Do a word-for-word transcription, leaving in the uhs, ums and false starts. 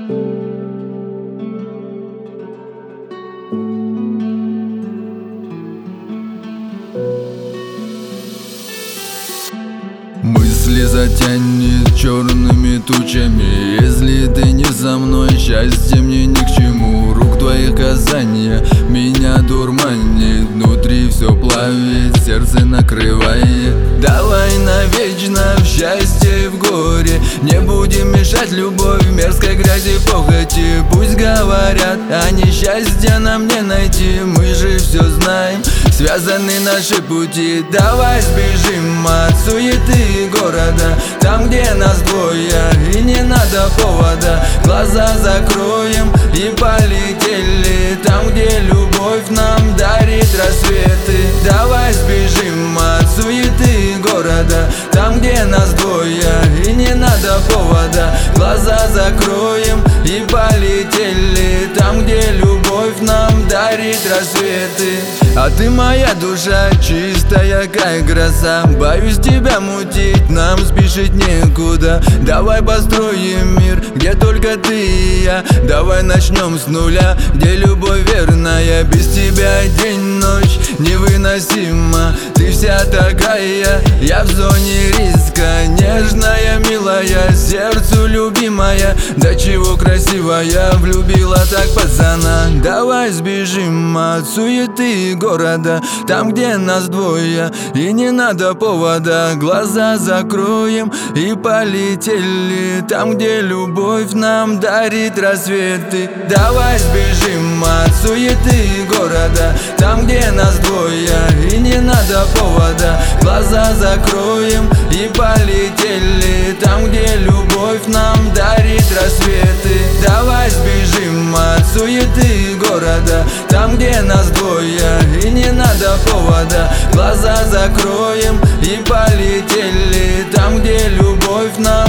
Мысли затянет черными тучами. Если ты не со мной, счастье мне ни к чему. Рук твоих касания меня дурманит, внутри все плавит, сердце накрывает. Давай навечно в счастье и в горе, не будем мешать любовь мерзкой грязи похоти. Пусть говорят, а несчастья нам не найти, мы же все знаем, связаны наши пути. Давай сбежим от суеты города, там, где нас двое, и не надо повода. Глаза закроем и полетели, там, где любовь нам дарит рассветы. Давай сбежим от суеты города, там, где нас двое, и не надо повода. Глаза закроем и полетели, там, где любовь нам дарит рассветы. А ты моя душа, чистая как гроза, боюсь тебя мутить, нам спешить некуда. Давай построим мир, где только ты и я. Давай начнем с нуля, где любовь верная. Без тебя день-ночь невыносимо, ты вся такая, я в зоне риска. Нежная, милая, сердцу любимая, до чего красивая, влюбила так пацана. Давай сбежим от суеты города, там, где нас двое, и не надо повода. Глаза закроем и полетели, там, где любовь нам дарит рассветы. Давай сбежим от суеты города, там, где нас двое, и не надо повода. Глаза закроем и полетели, там, где любовь нам дарит рассветы. Давай сбежим от суеты города, там, где нас двое, и не надо повода. Глаза закроем и полетели, там, где любовь нам